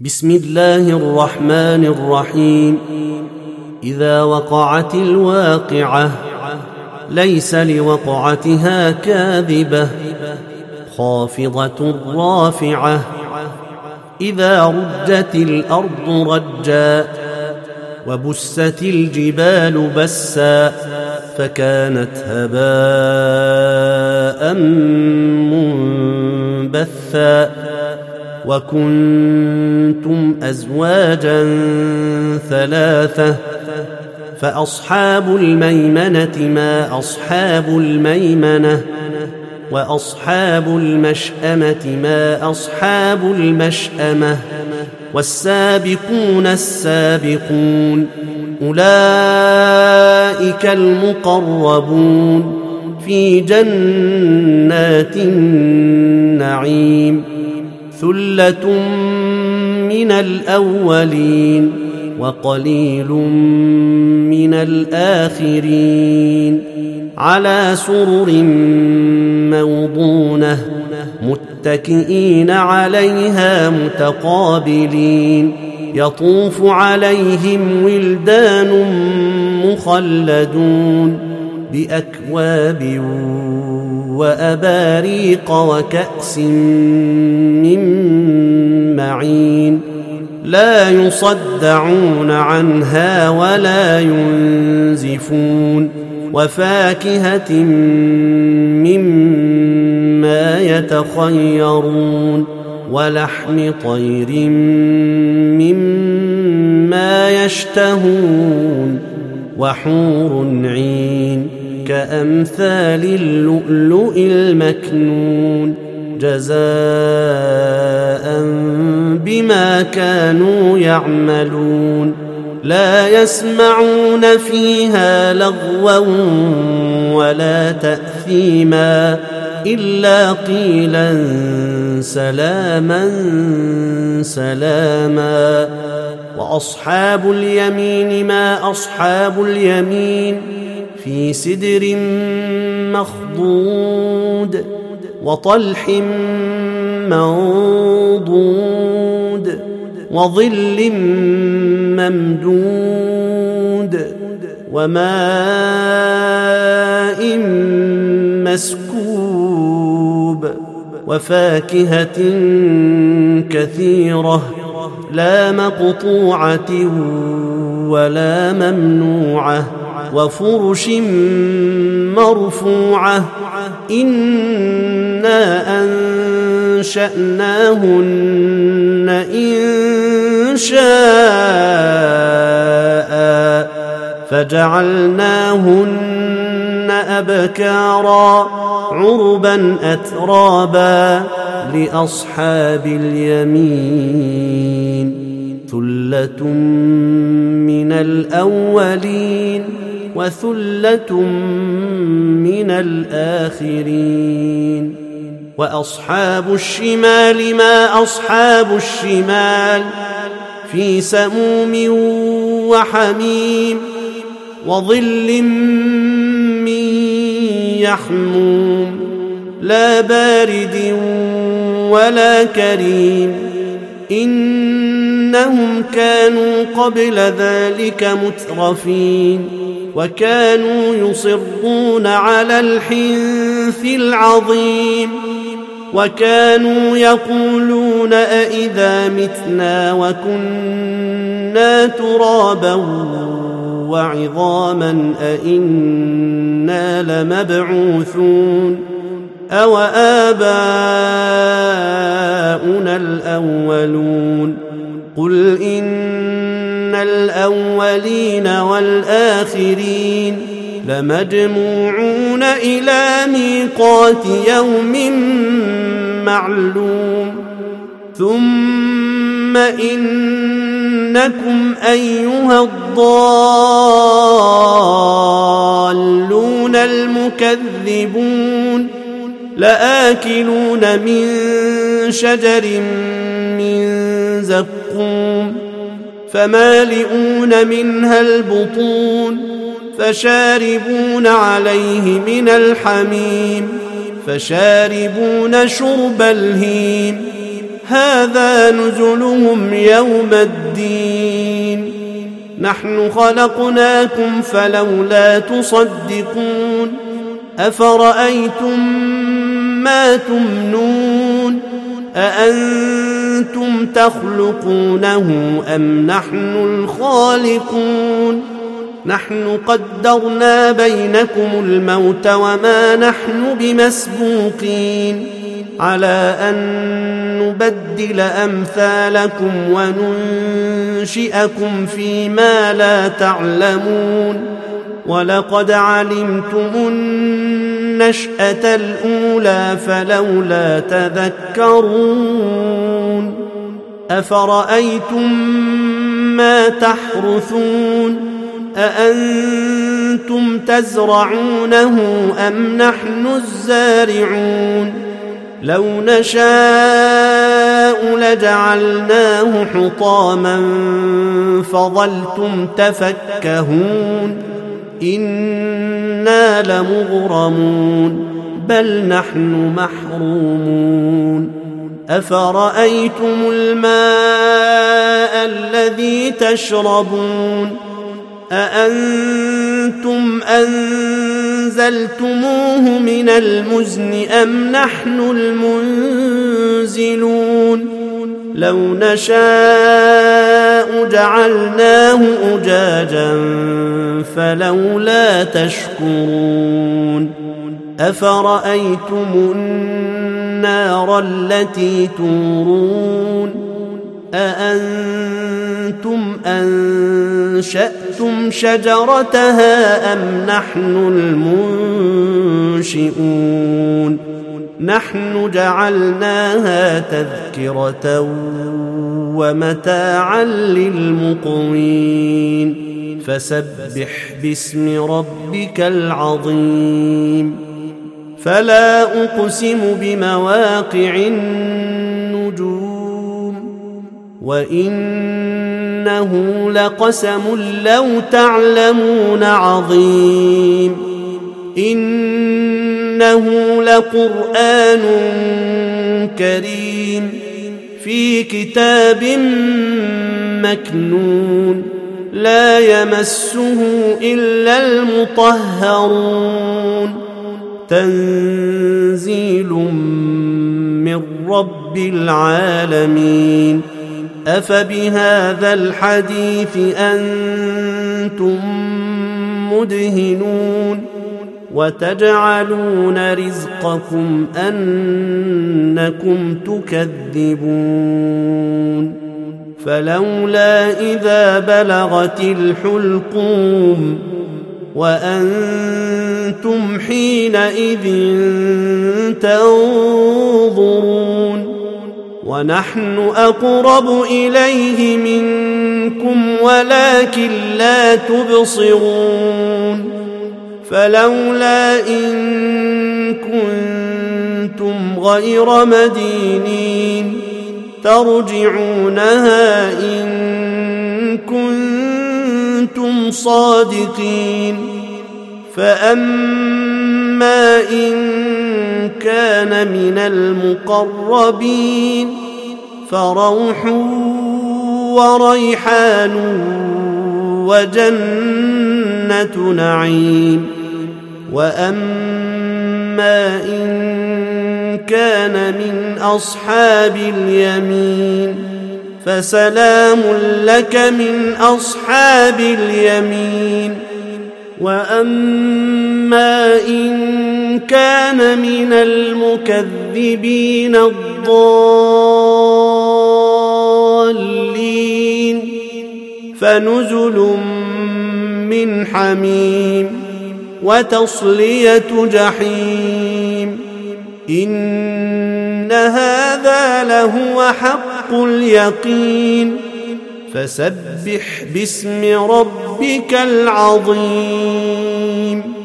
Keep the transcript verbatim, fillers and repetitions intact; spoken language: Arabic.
بسم الله الرحمن الرحيم. إذا وقعت الواقعة ليس لوقعتها كاذبة خافضة رافعة. إذا رجت الأرض رجا وبست الجبال بسا فكانت هباء منبثا وكنتم أزواجا ثلاثة فأصحاب الميمنة ما أصحاب الميمنة وأصحاب المشأمة ما أصحاب المشأمة والسابقون السابقون أولئك المقربون في جنات النعيم. ثلة من الأولين وقليل من الآخرين على سرر موضونة متكئين عليها متقابلين يطوف عليهم ولدان مخلدون بأكواب وأباريق وكأس من معين لا يصدعون عنها ولا ينزفون وفاكهة مما يتخيرون ولحم طير مما يشتهون وحور عين كأمثال اللؤلؤ المكنون جزاء بما كانوا يعملون. لا يسمعون فيها لغوا ولا تأثيما إلا قيلا سلاما سلاما. وأصحاب اليمين ما أصحاب اليمين في سدر مخضود وطلح منضود وظل ممدود وماء مسكوب وفاكهة كثيرة لا مقطوعة ولا ممنوعة وفرش مرفوعة إنا أنشأناهن إن شاء فجعلناهن أبكارا عربا أترابا لأصحاب اليمين. ثلة من الأولين وثلة من الآخرين. وأصحاب الشمال ما أصحاب الشمال في سموم وحميم وظل من يحموم لا بارد ولا كريم إنهم كانوا قبل ذلك مترفين وكانوا يصرون على الحنث العظيم وكانوا يقولون أئذا متنا وكنا ترابا وعظاما أئنا لمبعوثون أو آباؤنا الأولون. قل إن الأولين والآخرين لمجموعون إلى ميقات يوم معلوم ثم إنكم أيها الضالون المكذبون لآكلون من شجر من زقوم فمالئون منها البطون فشاربون عليه من الحميم فشاربون شرب الهيم هذا نزلهم يوم الدين نحن خلقناكم فلولا تصدقون أفرأيتم ما تمنون أأنتم تخلقونه أم نحن الخالقون نحن قدرنا بينكم الموت وما نحن بمسبوقين على أن نبدل أمثالكم وننشئكم فيما لا تعلمون ولقد علمتم النشأة الأولى فلولا تذكرون أفرأيتم ما تحرثون أأنتم تزرعونه أم نحن الزارعون لو نشاء لجعلناه حطاما فظلتم تفكهون إنا لمغرمون بل نحن محرومون أفرأيتم الماء الذي تشربون أأنتم أنزلتموه من المزن أم نحن المنزلون لو نشاء جعلناه أجاجا فلولا تشكرون أفرأيتم النار التي تورون أأنتم أنشأتم شجرتها أم نحن المنشئون نحن جعلناها تذكرة ومتاعا للمقوين فسبح باسم ربك العظيم فلا أقسم بمواقع النجوم وإنه لقسم لو تعلمون عظيم إنه لقرآن كريم في كتاب مكنون لا يمسه إلا المطهرون تنزيل من رب العالمين أفبهذا الحديث أنتم مدهنون وتجعلون رزقكم أنكم تكذبون فلولا إذا بلغت الحلقوم وأنتم حينئذ تنظرون ونحن أقرب إليه منكم ولكن لا تبصرون فلولا إن كنتم غير مدينين ترجعونها إن كنتم صادقين فأما إن كان من المقربين فروح وريحان وجنة نعيم وأما إن كان من أصحاب اليمين فسلام لك من أصحاب اليمين وأما إن كان من المكذبين الضالين فنزل من حميم وتصلية جحيم إن هذا لهو حق اليقين فسبح باسم ربك العظيم